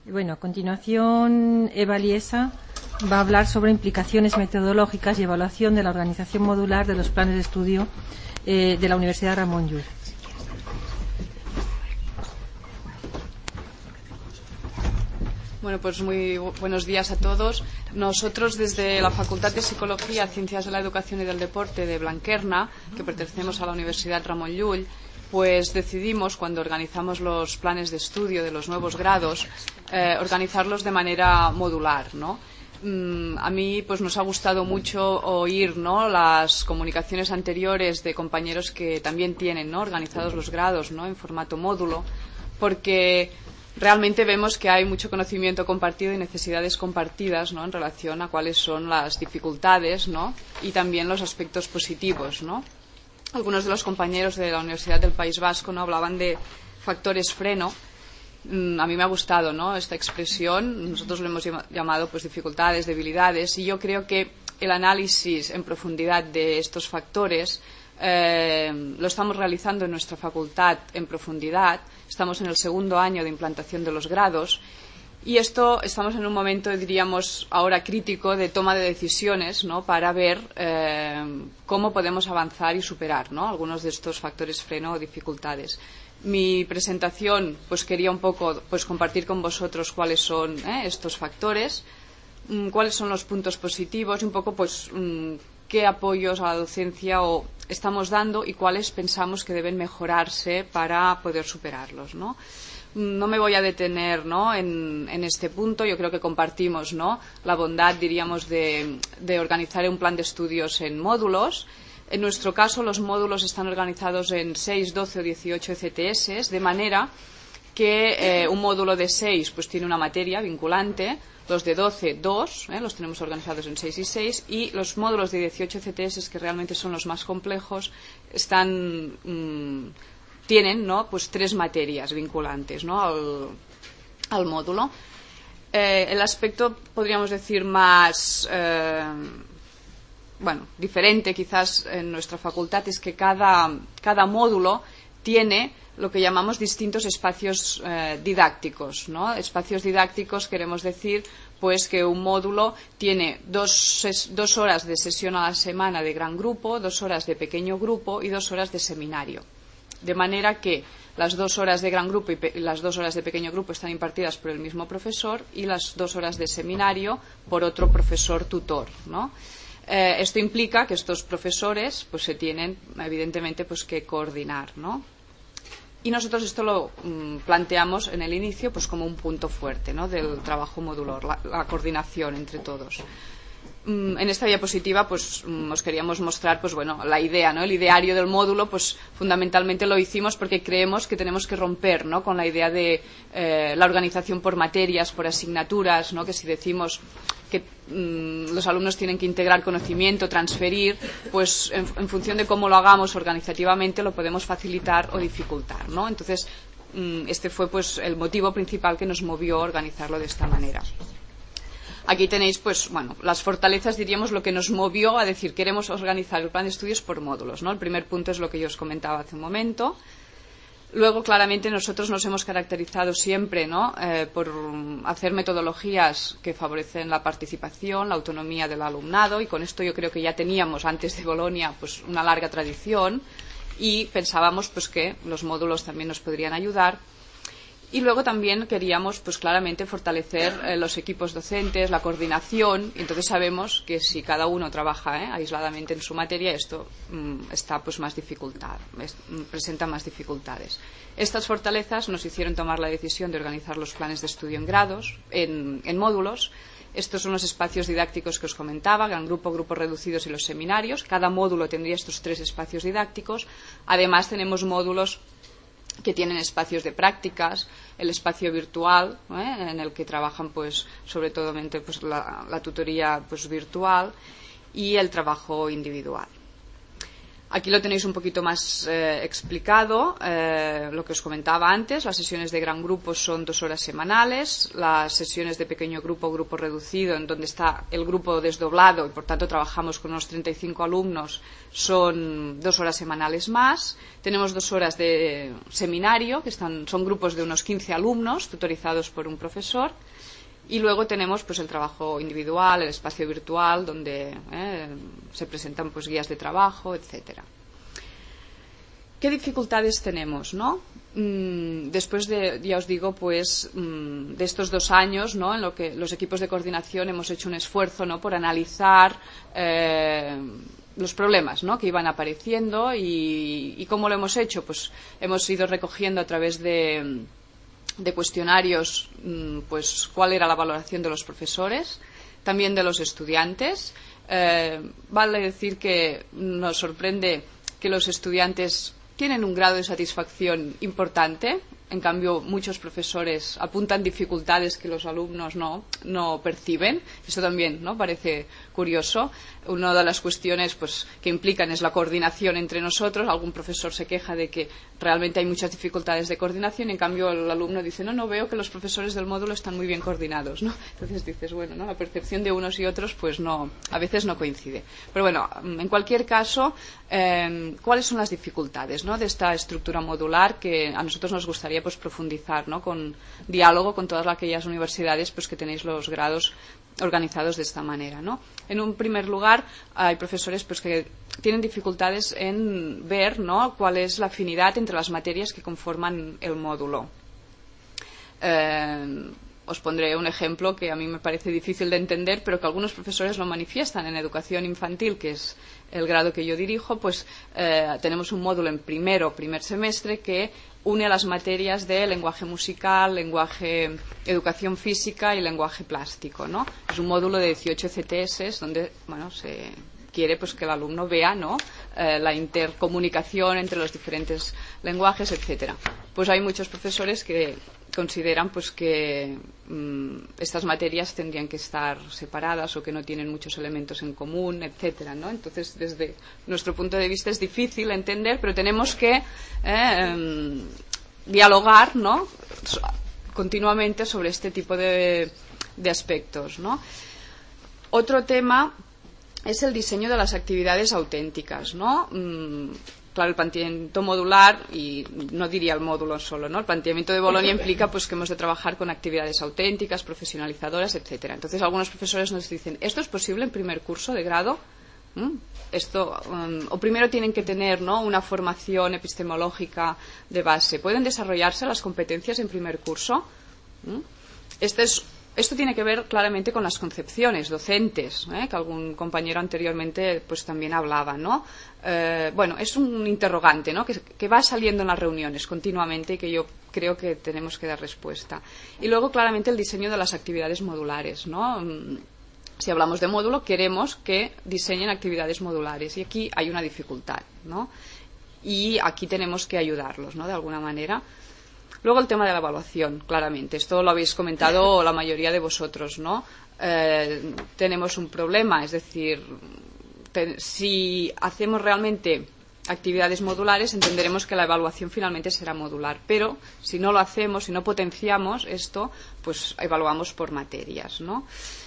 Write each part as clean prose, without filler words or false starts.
Bueno, a continuación, Eva Liesa va a hablar sobre implicaciones metodológicas y evaluación de la organización modular de los planes de estudio de la Universidad Ramon Llull. Bueno, pues muy buenos días a todos. Nosotros desde la Facultad de Psicología, Ciencias de la Educación y del Deporte de Blanquerna, que pertenecemos a la Universidad Ramon Llull, pues decidimos, cuando organizamos los planes de estudio de los nuevos grados, organizarlos de manera modular, ¿no? A mí pues nos ha gustado mucho oír, ¿no?, las comunicaciones anteriores de compañeros que también tienen, ¿no?, organizados los grados, ¿no?, en formato módulo, porque realmente vemos que hay mucho conocimiento compartido y necesidades compartidas, ¿no?, en relación a cuáles son las dificultades, ¿no?, y también los aspectos positivos, ¿no? Algunos de los compañeros de la Universidad del País Vasco, ¿no?, hablaban de factores freno. A mí me ha gustado, ¿no?, esta expresión. Nosotros lo hemos llamado pues dificultades, debilidades, y yo creo que el análisis en profundidad de estos factores lo estamos realizando en nuestra facultad en profundidad. Estamos en el segundo año de implantación de los grados y estamos en un momento, diríamos, ahora crítico de toma de decisiones, ¿no?, para ver cómo podemos avanzar y superar, ¿no?, algunos de estos factores freno o dificultades. Mi presentación pues quería un poco pues compartir con vosotros cuáles son estos factores, cuáles son los puntos positivos y un poco pues qué apoyos a la docencia estamos dando y cuáles pensamos que deben mejorarse para poder superarlos, ¿no? No me voy a detener, ¿no?, en este punto. Yo creo que compartimos, ¿no?, la bondad, diríamos, de organizar un plan de estudios en módulos. En nuestro caso, los módulos están organizados en 6, 12 o 18 ECTS, de manera que un módulo de 6 pues tiene una materia vinculante, los de 12, 2, los tenemos organizados en 6 y 6, y los módulos de 18 ECTS, que realmente son los más complejos, tienen, ¿no?, pues 3 materias vinculantes, ¿no?, al módulo. El aspecto, podríamos decir, más diferente quizás en nuestra facultad es que cada módulo tiene lo que llamamos distintos espacios didácticos, ¿no? Espacios didácticos queremos decir pues que un módulo tiene 2 horas de sesión a la semana de gran grupo, 2 horas de pequeño grupo y 2 horas de seminario. De manera que las 2 horas de gran grupo y las 2 horas de pequeño grupo están impartidas por el mismo profesor y las 2 horas de seminario por otro profesor tutor, ¿no? Esto implica que estos profesores pues se tienen evidentemente pues que coordinar, ¿no? Y nosotros esto lo planteamos en el inicio pues como un punto fuerte, ¿no?, del trabajo modular, la coordinación entre todos. En esta diapositiva pues os queríamos mostrar pues bueno la idea, ¿no?, el ideario del módulo. Pues fundamentalmente lo hicimos porque creemos que tenemos que romper, ¿no?, con la idea de la organización por materias, por asignaturas, ¿no?, que si decimos que los alumnos tienen que integrar conocimiento, transferir, pues en función de cómo lo hagamos organizativamente lo podemos facilitar o dificultar, ¿no? Entonces este fue pues el motivo principal que nos movió a organizarlo de esta manera. Aquí tenéis, pues, bueno, las fortalezas, diríamos, lo que nos movió a decir queremos organizar el plan de estudios por módulos, ¿no? El primer punto es lo que yo os comentaba hace un momento. Luego, claramente, nosotros nos hemos caracterizado siempre, ¿no?, por hacer metodologías que favorecen la participación, la autonomía del alumnado, y con esto yo creo que ya teníamos antes de Bolonia pues una larga tradición y pensábamos pues que los módulos también nos podrían ayudar. Y luego también queríamos pues claramente fortalecer los equipos docentes, la coordinación, y entonces sabemos que si cada uno trabaja aisladamente en su materia, esto está pues más presenta más dificultades. Estas fortalezas nos hicieron tomar la decisión de organizar los planes de estudio en grados, en módulos. Estos son los espacios didácticos que os comentaba, gran grupo, grupos reducidos y los seminarios. Cada módulo tendría estos 3 espacios didácticos. Además tenemos módulos que tienen espacios de prácticas, el espacio virtual, en el que trabajan pues sobre todo pues, la tutoría pues virtual y el trabajo individual. Aquí lo tenéis un poquito más explicado, lo que os comentaba antes. Las sesiones de gran grupo son 2 horas semanales. Las sesiones de pequeño grupo, grupo reducido, en donde está el grupo desdoblado y por tanto trabajamos con unos 35 alumnos, son 2 horas semanales más. Tenemos 2 horas de seminario, que son grupos de unos 15 alumnos tutorizados por un profesor. Y luego tenemos pues el trabajo individual, el espacio virtual, donde se presentan pues guías de trabajo, etcétera. ¿Qué dificultades tenemos, no? Después de, ya os digo, pues de estos 2 años, ¿no? En lo que los equipos de coordinación hemos hecho un esfuerzo, ¿no? Por analizar los problemas, ¿no? Que iban apareciendo y ¿cómo lo hemos hecho? Pues hemos ido recogiendo a través de cuestionarios, pues cuál era la valoración de los profesores, también de los estudiantes. Vale decir que nos sorprende que los estudiantes tienen un grado de satisfacción importante. En cambio, muchos profesores apuntan dificultades que los alumnos no perciben. Eso también, ¿no? Parece curioso. Una de las cuestiones pues, que implican es la coordinación entre nosotros. Algún profesor se queja de que realmente hay muchas dificultades de coordinación. En cambio, el alumno dice, no veo que los profesores del módulo están muy bien coordinados, ¿no? Entonces dices, bueno, ¿no? La percepción de unos y otros pues no, a veces no coincide. Pero bueno, en cualquier caso, ¿cuáles son las dificultades, ¿no? De esta estructura modular que a nosotros nos gustaría pues profundizar, ¿no? Con diálogo con todas aquellas universidades pues que tenéis los grados organizados de esta manera, ¿no? En un primer lugar, hay profesores pues que tienen dificultades en ver, ¿no? Cuál es la afinidad entre las materias que conforman el módulo. Os pondré un ejemplo que a mí me parece difícil de entender, pero que algunos profesores lo manifiestan. En educación infantil, que es el grado que yo dirijo, pues tenemos un módulo en primer semestre que une las materias de lenguaje musical, lenguaje, educación física y lenguaje plástico, ¿no? Es un módulo de 18 CTS donde, bueno, se quiere pues que el alumno vea, ¿no? La intercomunicación entre los diferentes lenguajes, etcétera. Pues hay muchos profesores que consideran pues que estas materias tendrían que estar separadas o que no tienen muchos elementos en común, etcétera, ¿no? Entonces, desde nuestro punto de vista es difícil entender, pero tenemos que dialogar, ¿no? Continuamente sobre este tipo de aspectos, ¿no? Otro tema es el diseño de las actividades auténticas, ¿no? Claro, el planteamiento modular, y no diría el módulo solo, ¿no? El planteamiento de Bolonia implica pues que hemos de trabajar con actividades auténticas, profesionalizadoras, etcétera. Entonces, algunos profesores nos dicen, ¿esto es posible en primer curso de grado? Esto, o primero tienen que tener, ¿no? Una formación epistemológica de base. ¿Pueden desarrollarse las competencias en primer curso? Esto tiene que ver claramente con las concepciones docentes, que algún compañero anteriormente pues también hablaba, ¿no? Bueno, es un interrogante, ¿no? que va saliendo en las reuniones continuamente y que yo creo que tenemos que dar respuesta. Y luego claramente el diseño de las actividades modulares, ¿no? Si hablamos de módulo, queremos que diseñen actividades modulares y aquí hay una dificultad, ¿no? Y aquí tenemos que ayudarlos, ¿no? De alguna manera. Luego el tema de la evaluación, claramente. Esto lo habéis comentado la mayoría de vosotros, ¿no? Tenemos un problema, es decir, si hacemos realmente actividades modulares, entenderemos que la evaluación finalmente será modular. Pero si no lo hacemos, si no potenciamos esto, pues evaluamos por materias, ¿no?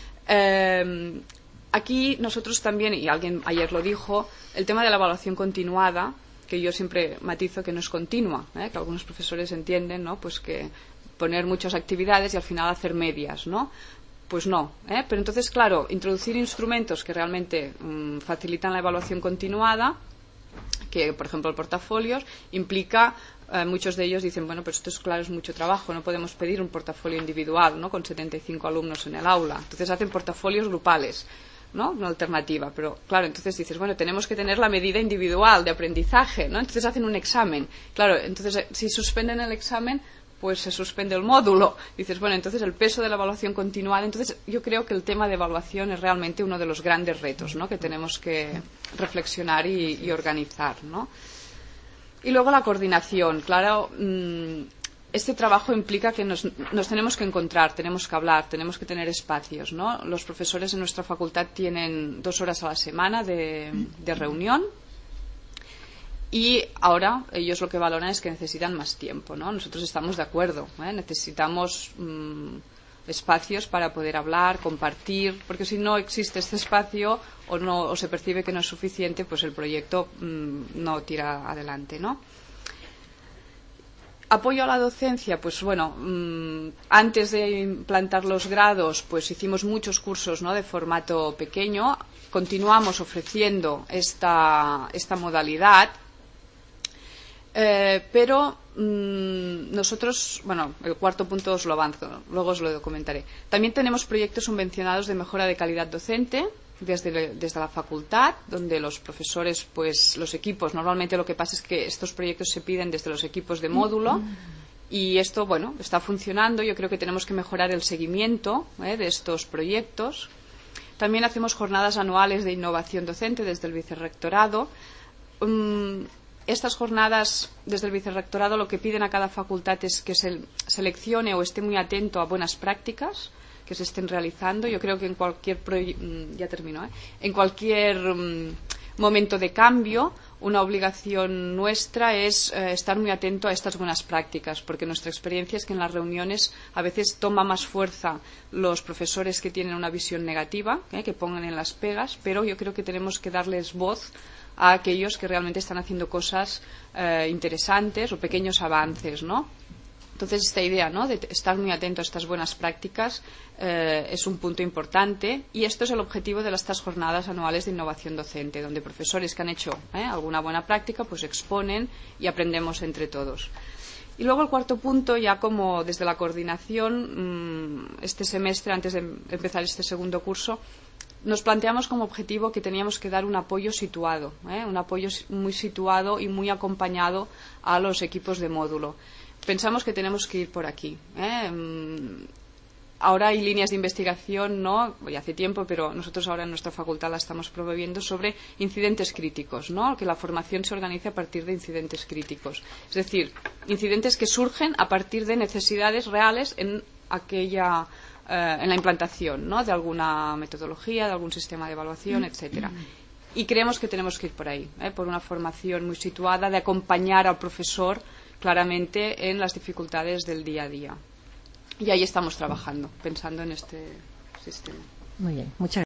Aquí nosotros también, y alguien ayer lo dijo, el tema de la evaluación continuada, que yo siempre matizo que no es continua, que algunos profesores entienden, ¿no? Pues que poner muchas actividades y al final hacer medias, ¿no? Pues no, pero entonces, claro, introducir instrumentos que realmente facilitan la evaluación continuada, que por ejemplo el portafolios, implica, muchos de ellos dicen, bueno, pero esto es claro, es mucho trabajo, no podemos pedir un portafolio individual, ¿no? Con 75 alumnos en el aula, entonces hacen portafolios grupales, ¿no? Una alternativa, pero claro, entonces dices, bueno, tenemos que tener la medida individual de aprendizaje, ¿no? Entonces hacen un examen, claro, entonces si suspenden el examen, pues se suspende el módulo. Dices, bueno, entonces el peso de la evaluación continuada. Entonces yo creo que el tema de evaluación es realmente uno de los grandes retos, ¿no? Que tenemos que reflexionar y organizar, ¿no? Y luego la coordinación, claro. Este trabajo implica que nos tenemos que encontrar, tenemos que hablar, tenemos que tener espacios, ¿no? Los profesores en nuestra facultad tienen 2 horas a la semana de reunión y ahora ellos lo que valoran es que necesitan más tiempo, ¿no? Nosotros estamos de acuerdo, necesitamos espacios para poder hablar, compartir, porque si no existe este espacio o se percibe que no es suficiente, pues el proyecto no tira adelante, ¿no? Apoyo a la docencia, pues bueno, antes de implantar los grados, pues hicimos muchos cursos, ¿no?, de formato pequeño. Continuamos ofreciendo esta modalidad, pero nosotros, bueno, el cuarto punto os lo avanzo, luego os lo comentaré. También tenemos proyectos subvencionados de mejora de calidad docente desde la facultad, donde los profesores, pues los equipos, normalmente lo que pasa es que estos proyectos se piden desde los equipos de módulo y esto, bueno, está funcionando. Yo creo que tenemos que mejorar el seguimiento de estos proyectos. También hacemos jornadas anuales de innovación docente desde el vicerrectorado. Estas jornadas desde el vicerrectorado lo que piden a cada facultad es que se seleccione o esté muy atento a buenas prácticas que se estén realizando. Yo creo que en cualquier en cualquier momento de cambio, una obligación nuestra es estar muy atento a estas buenas prácticas, porque nuestra experiencia es que en las reuniones a veces toma más fuerza los profesores que tienen una visión negativa, que pongan en las pegas, pero yo creo que tenemos que darles voz a aquellos que realmente están haciendo cosas interesantes o pequeños avances, ¿no? Entonces, esta idea, ¿no?, de estar muy atento a estas buenas prácticas es un punto importante, y esto es el objetivo de estas jornadas anuales de innovación docente, donde profesores que han hecho alguna buena práctica pues exponen y aprendemos entre todos. Y luego el cuarto punto, ya como desde la coordinación, este semestre, antes de empezar este segundo curso, nos planteamos como objetivo que teníamos que dar un apoyo situado, un apoyo muy situado y muy acompañado a los equipos de módulo. Pensamos que tenemos que ir por aquí. Ahora hay líneas de investigación, ¿no?, ya hace tiempo, pero nosotros ahora en nuestra facultad la estamos promoviendo, sobre incidentes críticos, ¿no?, que la formación se organice a partir de incidentes críticos. Es decir, incidentes que surgen a partir de necesidades reales en la implantación, ¿no?, de alguna metodología, de algún sistema de evaluación, etcétera. Y creemos que tenemos que ir por ahí, por una formación muy situada, de acompañar al profesor claramente en las dificultades del día a día. Y ahí estamos trabajando, pensando en este sistema. Muy bien, muchas gracias.